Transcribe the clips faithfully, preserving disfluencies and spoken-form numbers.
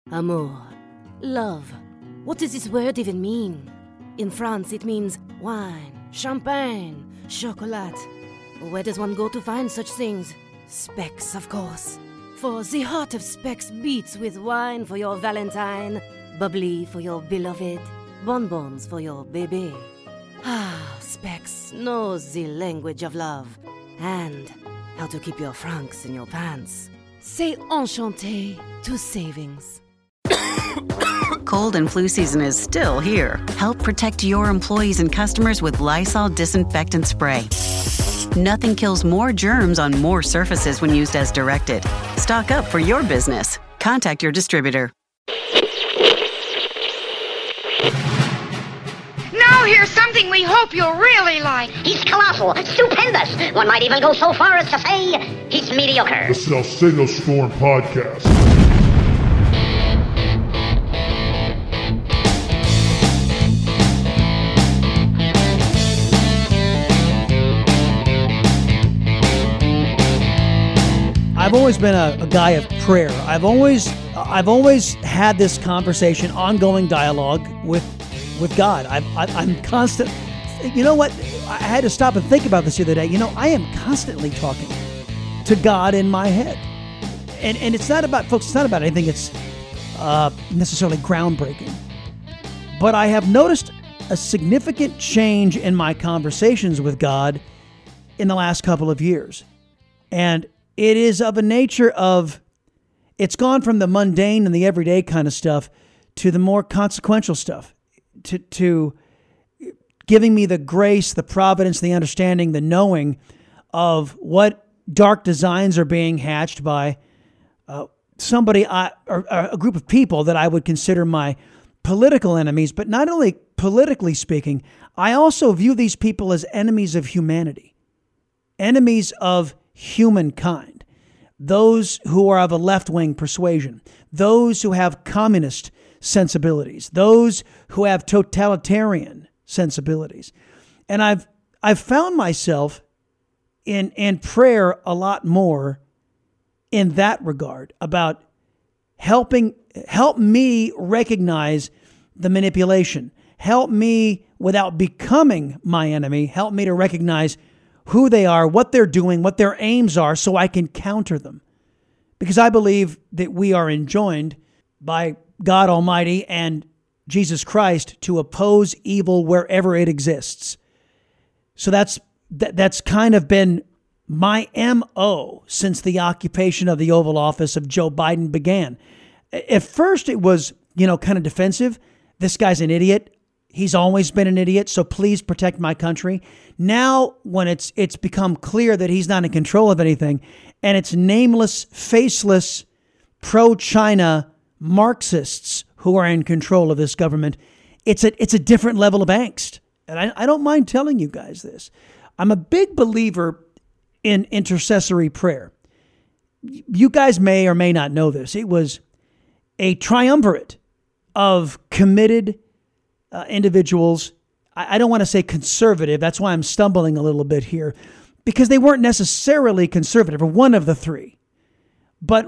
Amour. Love. What does this word even mean? In France, it means wine, champagne, chocolat. Where does one go to find such things? Specs, of course. For the heart of Specs beats with wine for your Valentine, bubbly for your beloved, bonbons for your bébé. Ah, Specs knows the language of love and how to keep your francs in your pants. Say enchanté to savings. Cold and flu season is still here. Help protect your employees and customers with Lysol disinfectant spray. Nothing kills more germs on more surfaces when used as directed. Stock up for your business. Contact your distributor. Now here's something we hope you'll really like. He's colossal, stupendous. One might even go so far as to say he's mediocre. The Salcedo Storm Podcast. I've always been a, a guy of prayer. I've always, I've always had this conversation, ongoing dialogue with, with God. I've, I, I'm constant. You know what? I had to stop and think about this the other day. You know, I am constantly talking to God in my head, and and it's not about, folks. It's not about anything. It's uh, necessarily groundbreaking, but I have noticed a significant change in my conversations with God in the last couple of years, and it is of a nature of, it's gone from the mundane and the everyday kind of stuff to the more consequential stuff, to, to giving me the grace, the providence, the understanding, the knowing of what dark designs are being hatched by uh, somebody, I, or, or a group of people that I would consider my political enemies. But not only politically speaking, I also view these people as enemies of humanity, enemies of humankind, those who are of a left-wing persuasion, those who have communist sensibilities, those who have totalitarian sensibilities. And I've I've found myself in in prayer a lot more in that regard, about helping help me recognize the manipulation, help me without becoming my enemy, help me to recognize who they are, what they're doing, what their aims are, so I can counter them. Because I believe that we are enjoined by God Almighty and Jesus Christ to oppose evil wherever it exists. So that's that, that's kind of been my M O since the occupation of the Oval Office of Joe Biden began. At first it was, you know, kind of defensive. This guy's an idiot. He's always been an idiot, so please protect my country. Now, when it's it's become clear that he's not in control of anything, and it's nameless, faceless, pro-China Marxists who are in control of this government, it's a it's a different level of angst. And I, I don't mind telling you guys this. I'm a big believer in intercessory prayer. You guys may or may not know this. It was a triumvirate of committed Uh, individuals. I, I don't want to say conservative. That's why I'm stumbling a little bit here, because they weren't necessarily conservative, or one of the three. But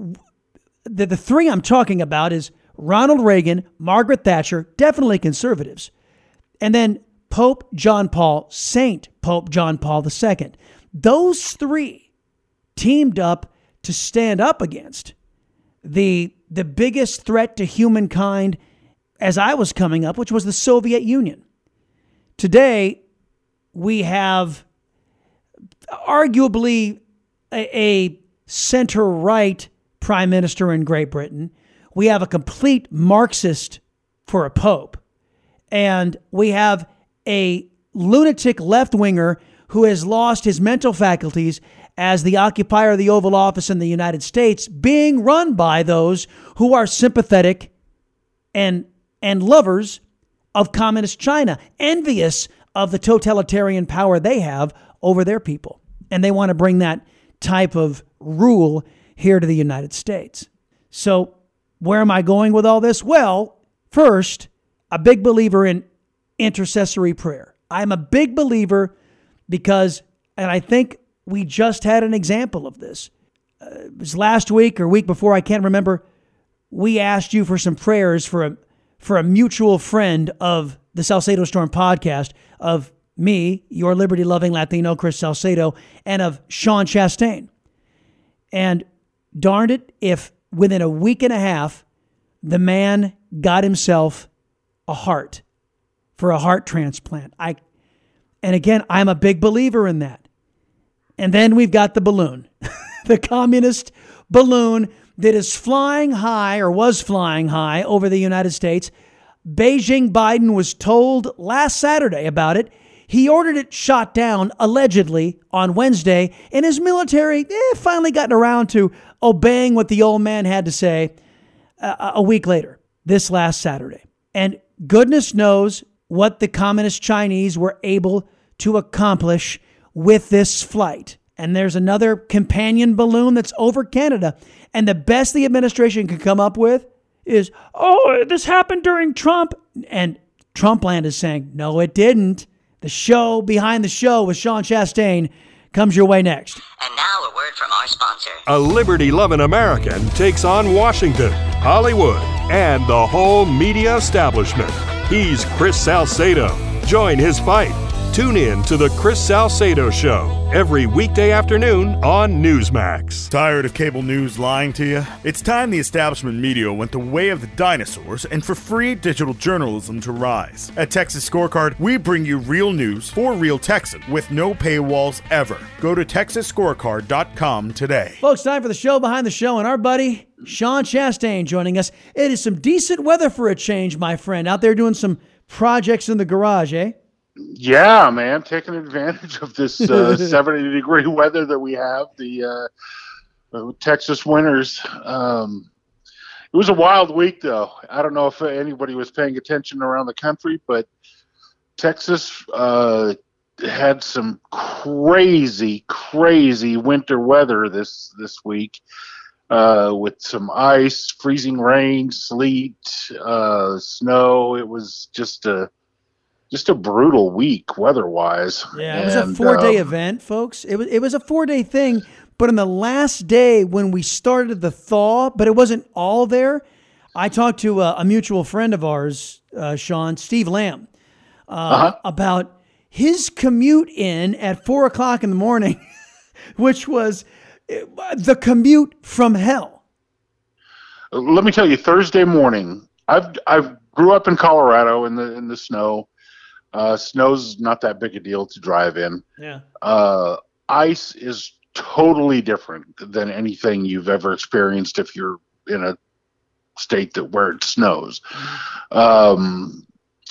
the, the three I'm talking about is Ronald Reagan, Margaret Thatcher, definitely conservatives. And then Pope John Paul, Saint Pope John Paul the Second. Those three teamed up to stand up against the, the biggest threat to humankind as I was coming up, which was the Soviet Union. Today, we have arguably a, a center-right prime minister in Great Britain. We have a complete Marxist for a pope. And we have a lunatic left-winger who has lost his mental faculties as the occupier of the Oval Office in the United States, being run by those who are sympathetic and and lovers of communist China, envious of the totalitarian power they have over their people. And they want to bring that type of rule here to the United States. So where am I going with all this? Well, first, a big believer in intercessory prayer. I'm a big believer because, and I think we just had an example of this. Uh, it was last week or week before, I can't remember, we asked you for some prayers for a for a mutual friend of the Salcedo Storm podcast, of me, your liberty-loving Latino, Chris Salcedo, and of Sean Chastain. And darned it, if within a week and a half, the man got himself a heart for a heart transplant. I, and again, I'm a big believer in that. And then we've got the balloon, the communist balloon that is flying high, or was flying high, over the United States. Beijing Biden was told last Saturday about it. He ordered it shot down, allegedly, on Wednesday, and his military eh, finally gotten around to obeying what the old man had to say uh, a week later, this last Saturday. And goodness knows what the communist Chinese were able to accomplish with this flight. And there's another companion balloon that's over Canada. And the best the administration could come up with is, oh, this happened during Trump. And Trumpland is saying, no, it didn't. The show behind the show with Sean Chastain comes your way next. And now a word from our sponsor. A liberty-loving American takes on Washington, Hollywood, and the whole media establishment. He's Chris Salcedo. Join his fight. Tune in to The Chris Salcedo Show every weekday afternoon on Newsmax. Tired of cable news lying to you? It's time the establishment media went the way of the dinosaurs and for free digital journalism to rise. At Texas Scorecard, we bring you real news for real Texans with no paywalls ever. Go to texas scorecard dot com today. Folks, time for the show behind the show, and our buddy Sean Chastain joining us. It is some decent weather for a change, my friend. Out there doing some projects in the garage, eh? Yeah, man, taking advantage of this uh, seventy degree weather that we have, the uh, Texas winters. Um, it was a wild week, though. I don't know if anybody was paying attention around the country, but Texas uh, had some crazy, crazy winter weather this this week, uh, with some ice, freezing rain, sleet, uh, snow. It was just a Just a brutal week weather-wise. Yeah, it was and, a four-day um, event, folks. It was it was a four-day thing, but on the last day when we started the thaw, but it wasn't all there, I talked to a, a mutual friend of ours, uh, Sean, Steve Lamb, uh, uh-huh. about his commute in at four o'clock in the morning, which was the commute from hell. Let me tell you, Thursday morning, I've I've grew up in Colorado in the in the snow. Uh, snow's not that big a deal to drive in. Yeah. Uh, ice is totally different than anything you've ever experienced if you're in a state that where it snows. Mm-hmm. Um,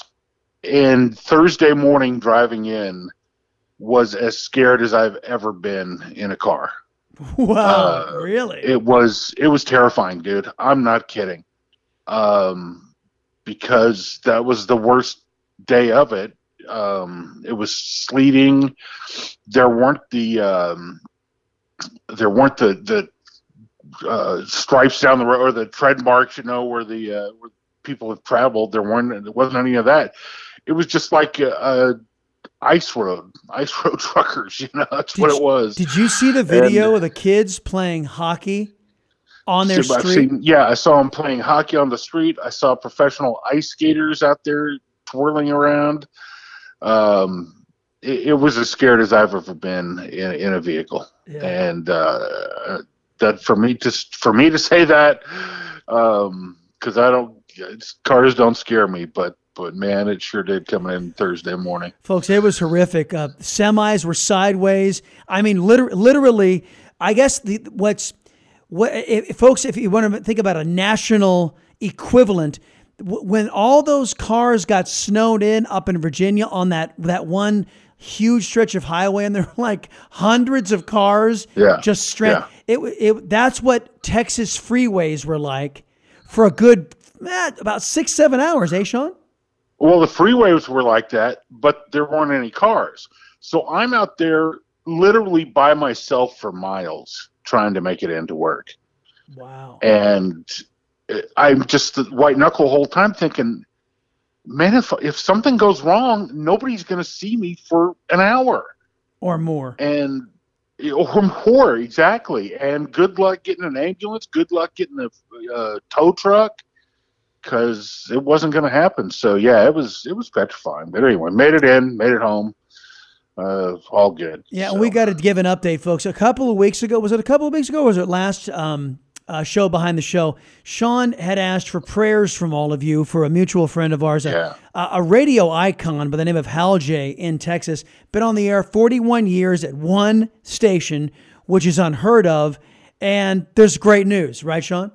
and Thursday morning driving in was as scared as I've ever been in a car. Wow, uh, really? It was it was terrifying, dude. I'm not kidding. Um, because that was the worst day of it. Um, it was sleeting. There weren't the um, there weren't the the uh, stripes down the road or the tread marks, you know, where the uh, where people have traveled. There weren't. There wasn't any of that. It was just like a, a ice road, ice road truckers. You know, that's did what it was. You, did you see the video and, of the kids playing hockey on their so street? Seen, yeah, I saw them playing hockey on the street. I saw professional ice skaters out there twirling around. Um, it, it was as scared as I've ever been in, in a vehicle. Yeah. And uh, that for me to for me to say that, um, because I don't cars don't scare me, but but man, it sure did coming in Thursday morning. Folks, it was horrific. Uh, semis were sideways. I mean, liter- literally, I guess the what's what if, folks, if you want to think about a national equivalent. When all those cars got snowed in up in Virginia on that that one huge stretch of highway, and there were like hundreds of cars yeah. just stranded. Yeah. It, it that's what Texas freeways were like for a good eh, about six seven hours, eh, Sean? Well, the freeways were like that, but there weren't any cars. So I'm out there literally by myself for miles trying to make it into work. Wow. And I'm just the white knuckle the whole time thinking, man, if if something goes wrong, nobody's going to see me for an hour or more. And or more, exactly. And good luck getting an ambulance. Good luck getting a uh, tow truck, because it wasn't going to happen. So yeah, it was it was petrifying. But anyway, made it in, made it home. Uh, all good. Yeah, so. we got to give an update, folks. A couple of weeks ago, was it a couple of weeks ago, or was it last um, uh, show behind the show? Sean had asked for prayers from all of you for a mutual friend of ours, yeah. a, a radio icon by the name of Hal J in Texas. Been on the air forty-one years at one station, which is unheard of. And there's great news, right, Sean?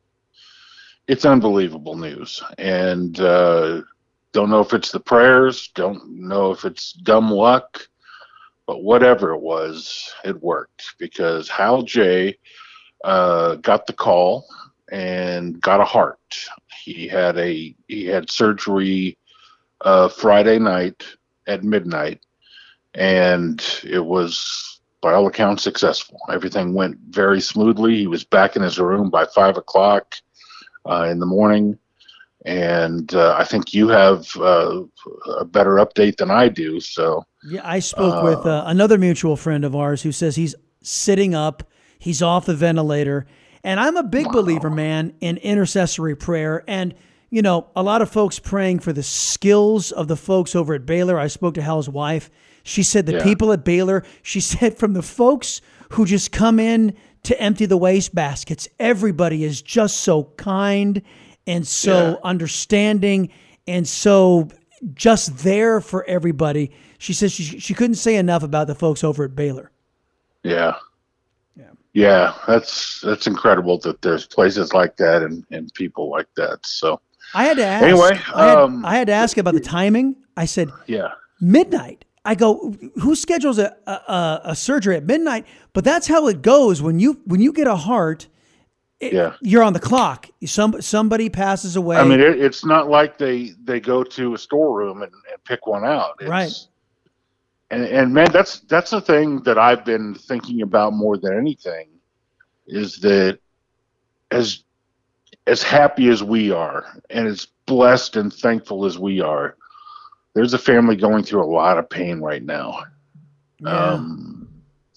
It's unbelievable news. And uh, don't know if it's the prayers, don't know if it's dumb luck. But whatever it was, it worked, because Hal J uh, got the call and got a heart. He had a he had surgery uh, Friday night at midnight, and it was, by all accounts, successful. Everything went very smoothly. He was back in his room by five o'clock uh, in the morning. And uh, I think you have uh, a better update than I do. So yeah, I spoke uh, with uh, another mutual friend of ours who says he's sitting up, he's off the ventilator, and I'm a big wow. believer, man, in intercessory prayer. And you know, a lot of folks praying for the skills of the folks over at Baylor. I spoke to Hal's wife. She said the yeah. people at Baylor. She said from the folks who just come in to empty the waste baskets, everybody is just so kind and so yeah. understanding and so just there for everybody. She says she she couldn't say enough about the folks over at Baylor. Yeah. Yeah. Yeah. That's, that's incredible that there's places like that and, and people like that. So I had to ask, anyway, I had, um, I had to ask about the timing. I said, yeah, midnight. I go, who schedules a, a, a surgery at midnight? But that's how it goes. When you, when you get a heart, It, yeah, you're on the clock. Some somebody passes away. I mean, it, it's not like they, they go to a storeroom and, and pick one out. It's, right. And and man, that's that's the thing that I've been thinking about more than anything, is that as as happy as we are and as blessed and thankful as we are, there's a family going through a lot of pain right now. Yeah. Um,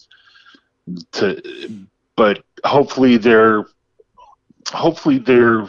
to, but hopefully they're. Hopefully they're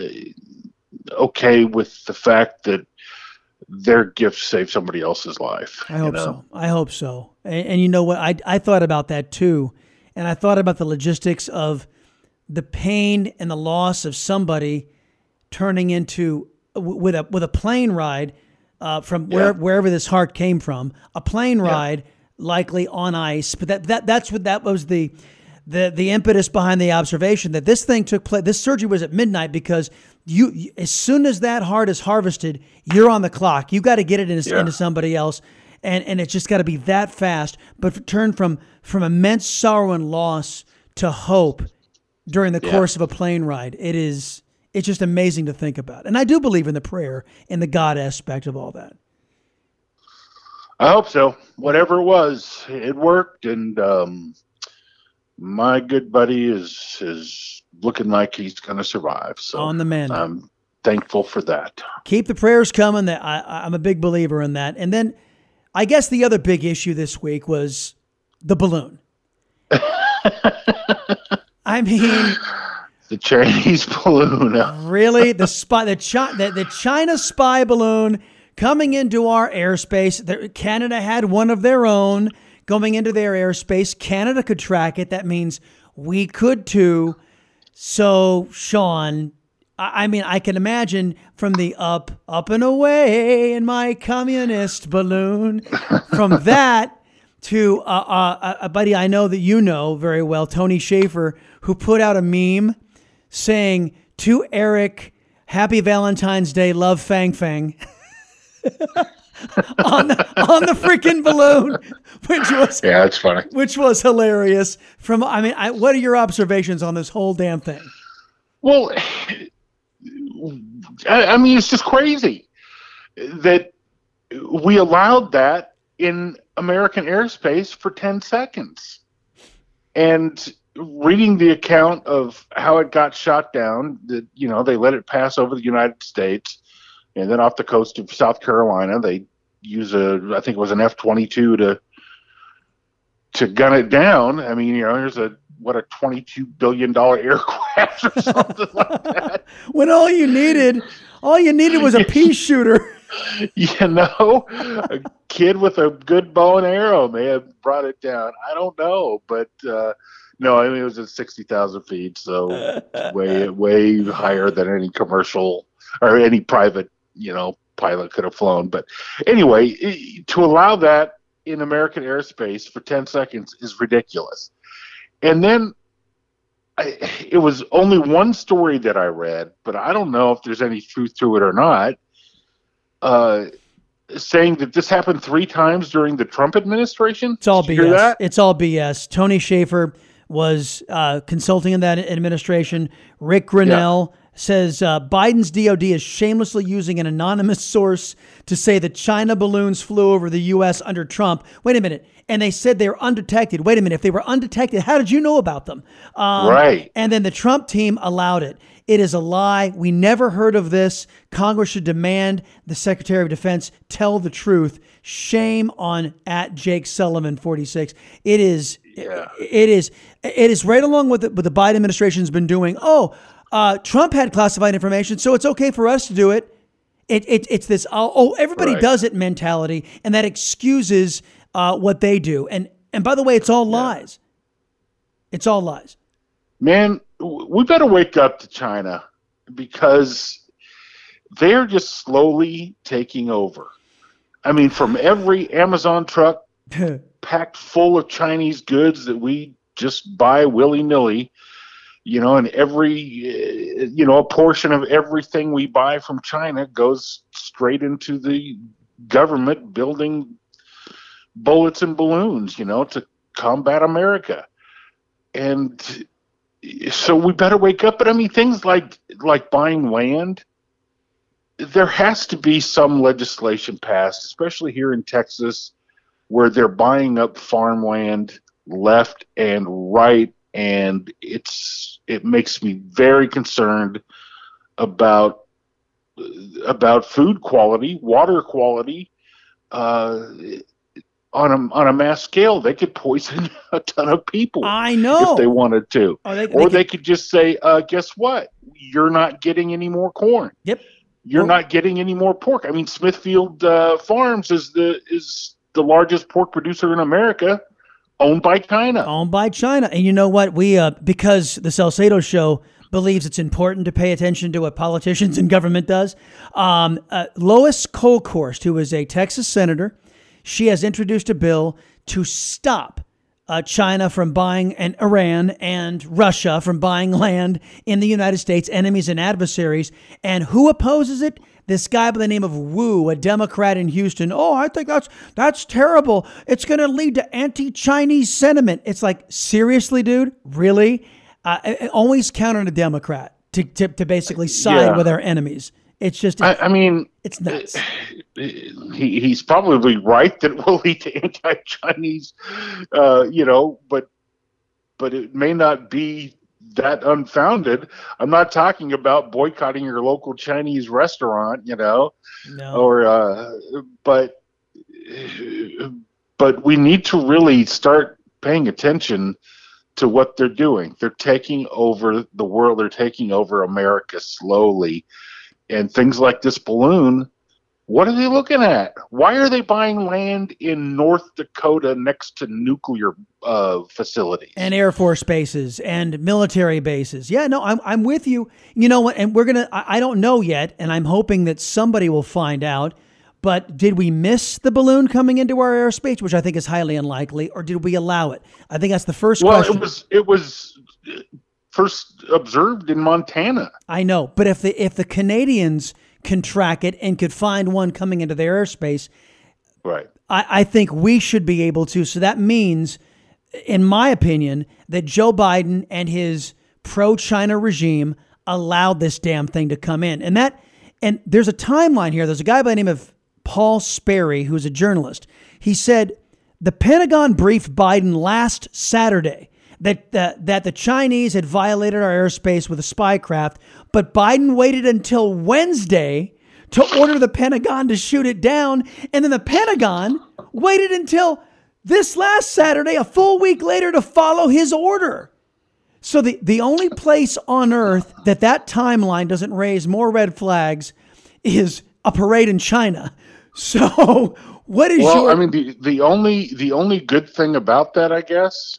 okay with the fact that their gift saved somebody else's life. I hope you know? so. I hope so. And, and you know what? I I thought about that too, and I thought about the logistics of the pain and the loss of somebody turning into with a with a plane ride uh, from where, yeah. wherever this heart came from, a plane ride yeah. likely on ice. But that that that's what that was the. The the impetus behind the observation that this thing took place, this surgery was at midnight, because you, as soon as that heart is harvested, you're on the clock. You got to get it into, yeah. into somebody else, and and it's just got to be that fast. But turn from from immense sorrow and loss to hope during the yeah. course of a plane ride. It is it's just amazing to think about, and I do believe in the prayer and the God aspect of all that. I hope so. Whatever it was, it worked, and. Um, My good buddy is is looking like he's going to survive. So on the mend. I'm thankful for that. Keep the prayers coming. That I, I'm a big believer in that. And then, I guess the other big issue this week was the balloon. I mean, the Chinese balloon. Really, the spy, the, Chi, the the China spy balloon coming into our airspace. Canada had one of their own. Going into their airspace, Canada could track it. That means we could too. So, Sean, I, I mean, I can imagine from the up, up and away in my communist balloon, from that to uh, uh, a buddy I know that you know very well, Tony Schaefer, who put out a meme saying, "To Eric, happy Valentine's Day, love Fang Fang." on the on the freaking balloon, which was yeah, that's funny. Which was hilarious. From I mean, I, what are your observations on this whole damn thing? Well, I, I mean, it's just crazy that we allowed that in American airspace for ten seconds, and reading the account of how it got shot down, that you know they let it pass over the United States. And then off the coast of South Carolina, they use a, I think it was an F twenty-two to to gun it down. I mean, you know, there's a what a twenty-two billion dollars aircraft or something like that. When all you needed, all you needed was a pea shooter. You know, a kid with a good bow and arrow may have brought it down. I don't know, but uh, no, I mean it was at sixty thousand feet, so it's way way higher than any commercial or any private, you know, pilot could have flown. But anyway, to allow that in American airspace for ten seconds is ridiculous. And then I, it was only one story that I read, but I don't know if there's any truth to it or not. Uh, saying that this happened three times during the Trump administration. It's all Did B S. you hear that? It's all B S. Tony Schaefer was uh, consulting in that administration. Rick Grinnell yeah. says uh, Biden's D O D is shamelessly using an anonymous source to say that China balloons flew over the U S under Trump. Wait a minute. And they said they were undetected. Wait a minute. If they were undetected, how did you know about them? Um, right. And then the Trump team allowed it. It is a lie. We never heard of this. Congress should demand the Secretary of Defense tell the truth. Shame on at Jake Sullivan forty-six. It is. Yeah. It is. It is right along with what the Biden administration's been doing. Oh, uh, Trump had classified information, so it's okay for us to do it. It, it it's this. Oh, oh everybody right. does it mentality, and that excuses uh, what they do. And and by the way, it's all lies. Yeah. It's all lies. Man, we better wake up to China because they're just slowly taking over. I mean, from every Amazon truck packed full of Chinese goods that we just buy willy-nilly, you know, and every, you know, a portion of everything we buy from China goes straight into the government building bullets and balloons, you know, to combat America. And so we better wake up. But I mean, things like like buying land, there has to be some legislation passed, especially here in Texas, where they're buying up farmland left and right, and it's it makes me very concerned about about food quality, water quality. Uh, On a on a mass scale, they could poison a ton of people. I know if they wanted to, oh, they, or they, they could... could just say, uh, "Guess what? You're not getting any more corn. Yep, you're well, not getting any more pork." I mean, Smithfield uh, Farms is the is the largest pork producer in America, owned by China. Owned by China, and you know what? We uh, because the Salcedo Show believes it's important to pay attention to what politicians and government does. Um, uh, Lois Kolkhorst, who is a Texas senator. She has introduced a bill to stop uh, China from buying and Iran and Russia from buying land in the United States, enemies and adversaries. And who opposes it? This guy by the name of Wu, a Democrat in Houston. Oh, I think that's that's terrible. It's going to lead to anti-Chinese sentiment. It's like, seriously, dude? Really? Uh, always count on a Democrat to, to, to basically side yeah. with our enemies. It's just, I, I mean, it's nuts. He, he's probably right that it will lead to anti-Chinese, uh, you know, but but it may not be that unfounded. I'm not talking about boycotting your local Chinese restaurant, you know, no. or uh, but but we need to really start paying attention to what they're doing. They're taking over the world. They're taking over America slowly. And things like this balloon, what are they looking at? Why are they buying land in North Dakota next to nuclear uh, facilities and Air Force bases and military bases? Yeah, no, I'm I'm with you. You know what? And we're gonna. I, I don't know yet, and I'm hoping that somebody will find out. But did we miss the balloon coming into our airspace, which I think is highly unlikely, or did we allow it? I think that's the first well, question. Well, it was it was. first observed in Montana. I know, but if the if the Canadians can track it and could find one coming into their airspace, right? I, I think we should be able to. So that means, in my opinion, that Joe Biden and his pro-China regime allowed this damn thing to come in. And that and there's a timeline here. There's a guy by the name of Paul Sperry, who's a journalist. He said the Pentagon briefed Biden last Saturday that uh, that the Chinese had violated our airspace with a spy craft, but Biden waited until Wednesday to order the Pentagon to shoot it down, and then the Pentagon waited until this last Saturday, a full week later, to follow his order. So the, the only place on earth that that timeline doesn't raise more red flags is a parade in China. So what is well, your... I mean, the, the only the only good thing about that, I guess,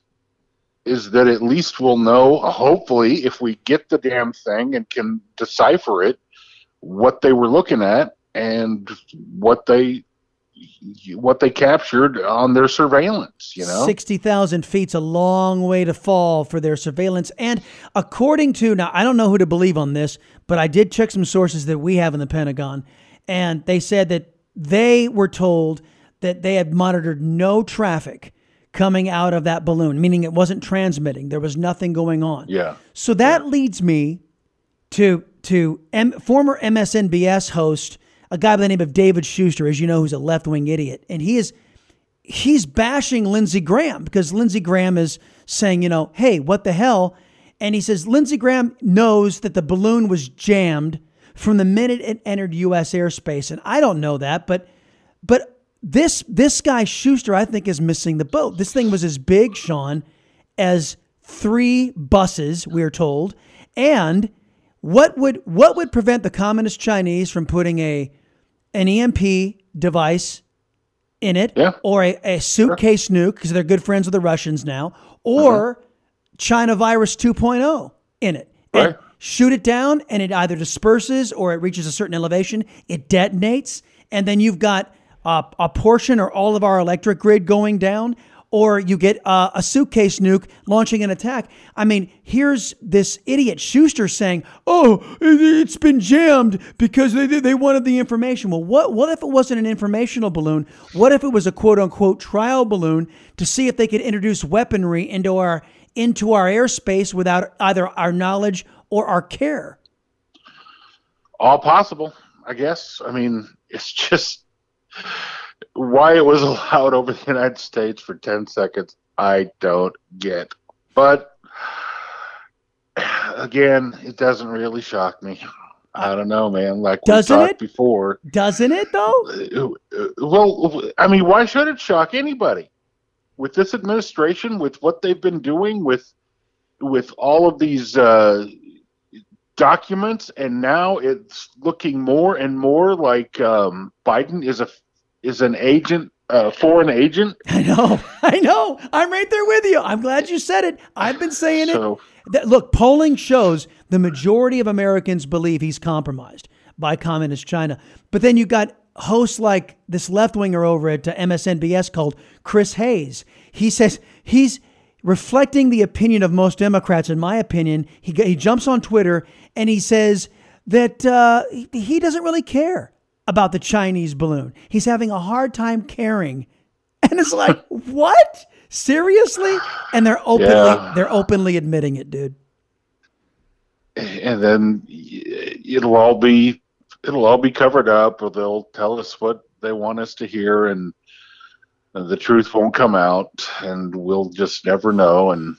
is that at least we'll know, hopefully, if we get the damn thing and can decipher it, what they were looking at and what they what they captured on their surveillance, you know? sixty thousand feet's a long way to fall for their surveillance. And according to, now I don't know who to believe on this, but I did check some sources that we have in the Pentagon, and they said that they were told that they had monitored no traffic coming out of that balloon, meaning it wasn't transmitting. There was nothing going on. Yeah. So that yeah. leads me to to M, former M S N B S host, a guy by the name of David Schuster, as you know, who's a left-wing idiot. And he is he's bashing Lindsey Graham because Lindsey Graham is saying, you know, hey, what the hell? And he says Lindsey Graham knows that the balloon was jammed from the minute it entered U S airspace. And I don't know that, but but This this guy Schuster, I think, is missing the boat. This thing was as big, Sean, as three buses, we're told. And what would what would prevent the communist Chinese from putting a an E M P device in it, yeah. or a, a suitcase sure. nuke, because they're good friends with the Russians now, or uh-huh. China virus two point oh in it? Right. And shoot it down, and it either disperses or it reaches a certain elevation. It detonates, and then you've got Uh, a portion or all of our electric grid going down, or you get uh, a suitcase nuke launching an attack. I mean, here's this idiot Schuster saying, oh, it's been jammed because they they wanted the information. Well, what, what if it wasn't an informational balloon? What if it was a quote-unquote trial balloon to see if they could introduce weaponry into our into our airspace without either our knowledge or our care? All possible, I guess. I mean, it's just... why it was allowed over the United States for ten seconds, I don't get. But again, it doesn't really shock me. I don't know, man. Like we talked before. Doesn't it, though? Well, I mean, why should it shock anybody? With this administration, with what they've been doing, with with all of these uh, documents, and now it's looking more and more like um, Biden is a is an agent, a uh, foreign agent. I know, I know. I'm right there with you. I'm glad you said it. I've been saying so, it. That, look, polling shows the majority of Americans believe he's compromised by communist China. But then you got hosts like this left-winger over at uh, M S N B S called Chris Hayes. He says he's reflecting the opinion of most Democrats, in my opinion. He he jumps on Twitter and he says that uh, he, he doesn't really care about the Chinese balloon. He's having a hard time caring. And it's like, what? Seriously? And they're openly yeah. they're openly admitting it, dude. And then it'll all be it'll all be covered up, or they'll tell us what they want us to hear, and the truth won't come out, and we'll just never know. And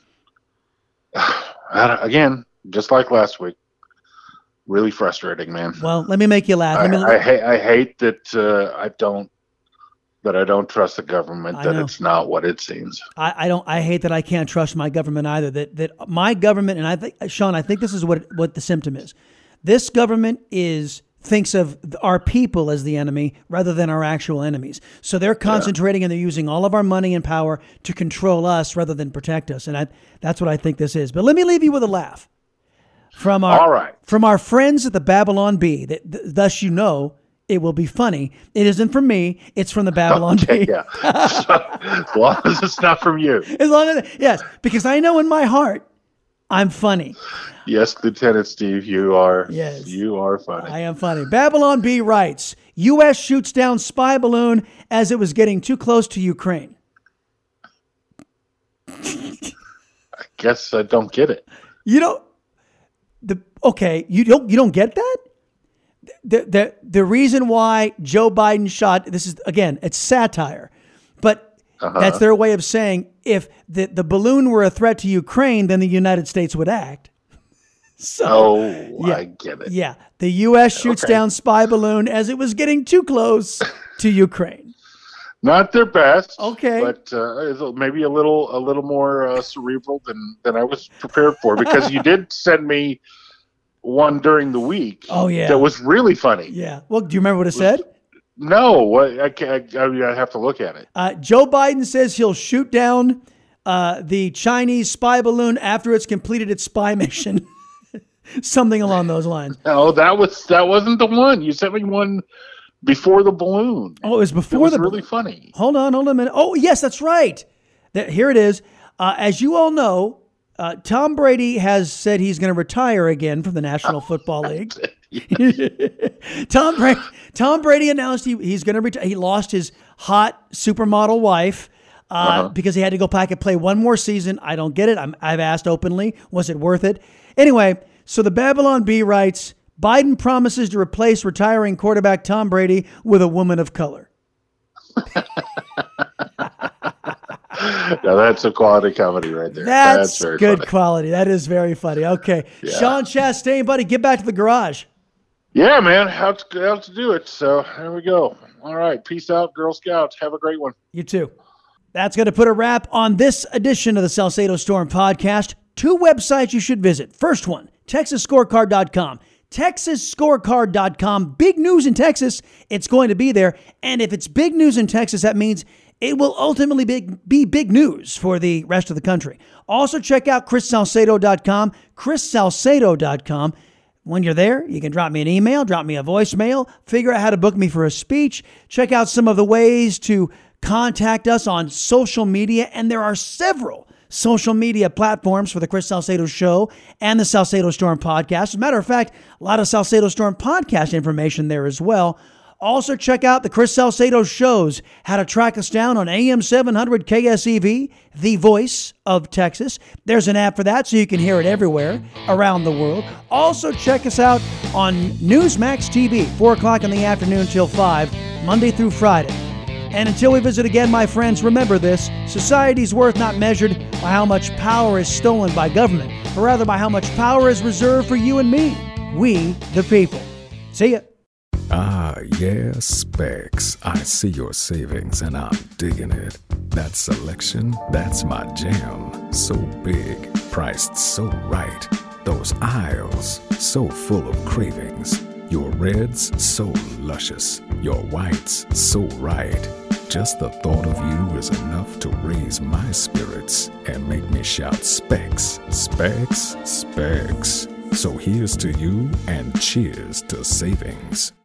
again, just like last week, really frustrating, man. Well, let me make you laugh. I, me... I, hate, I hate that uh, I don't that I don't trust the government. I that know. It's not what it seems. I, I don't. I hate that I can't trust my government either. That that my government, and I think, Sean, I think this is what what the symptom is. This government is. thinks of our people as the enemy rather than our actual enemies. So they're concentrating yeah. and they're using all of our money and power to control us rather than protect us. And I, that's what I think this is. But let me leave you with a laugh from our, all right. from our friends at the Babylon Bee. That, th- thus, you know, it will be funny. It isn't from me. It's from the Babylon okay, Bee. Yeah. So, as long as it's not from you. As long as, yes, because I know in my heart, I'm funny. Yes, Lieutenant Steve, you are. Yes. You are funny. I am funny. Babylon Bee writes, U S shoots down spy balloon as it was getting too close to Ukraine. I guess I don't get it. You don't, the, okay, you don't, you don't get that? The, the, the reason why Joe Biden shot, this is, again, it's satire, but Uh-huh. that's their way of saying if the, the balloon were a threat to Ukraine, then the United States would act. So, oh, yeah, I get it. Yeah. The U S shoots okay. down spy balloon as it was getting too close to Ukraine. Not their best. Okay. But uh, maybe a little a little more uh, cerebral than, than I was prepared for, because you did send me one during the week. Oh, yeah. That was really funny. Yeah. Well, do you remember what it said? No. I, I can't. I, I have to look at it. Uh, Joe Biden says he'll shoot down uh, the Chinese spy balloon after it's completed its spy mission. Something along those lines. No, that was that wasn't the one. You sent me one before the balloon. Oh, it was before it was the really balloon. funny. Hold on, hold on a minute. Oh, yes, that's right. That, here it is. Uh, as you all know, uh, Tom Brady has said he's going to retire again from the National Football League. Tom Brady, Tom Brady announced he, he's going to retire. He lost his hot supermodel wife uh, uh-huh. because he had to go back and play one more season. I don't get it. I'm, I've asked openly, was it worth it? Anyway, so the Babylon Bee writes, Biden promises to replace retiring quarterback Tom Brady with a woman of color. Now that's a quality comedy right there. That's, that's very good funny. quality. That is very funny. Okay. Yeah. Sean Chastain, buddy, get back to the garage. Yeah, man. How to, how to do it. So there we go. All right. Peace out, Girl Scouts. Have a great one. You too. That's going to put a wrap on this edition of the Salcedo Storm podcast. Two websites you should visit. First one, Texas Scorecard dot com. Texas Scorecard dot com. Big news in Texas. It's going to be there. And if it's big news in Texas, that means it will ultimately be, be big news for the rest of the country. Also, check out Chris Salcedo dot com. Chris Salcedo dot com. When you're there, you can drop me an email, drop me a voicemail, figure out how to book me for a speech. Check out some of the ways to contact us on social media. And there are several social media platforms for the Chris Salcedo Show and the Salcedo Storm podcast. As a matter of fact, a lot of Salcedo Storm podcast information there as well. Also, check out the Chris Salcedo Shows, how to track us down on A M seven hundred K S E V, the voice of Texas. There's an app for that, so you can hear it everywhere around the world. Also, check us out on Newsmax T V, four o'clock in the afternoon till five, Monday through Friday. And until we visit again, my friends, remember this: society's worth not measured by how much power is stolen by government, but rather by how much power is reserved for you and me, we the people. See ya. Ah, yeah, Specs. I see your savings and I'm digging it. That selection, that's my jam. So big, priced so right. Those aisles, so full of cravings. Your reds, so luscious. Your whites, so right. Just the thought of you is enough to raise my spirits and make me shout Specs, Specs, Specs. So here's to you and cheers to savings.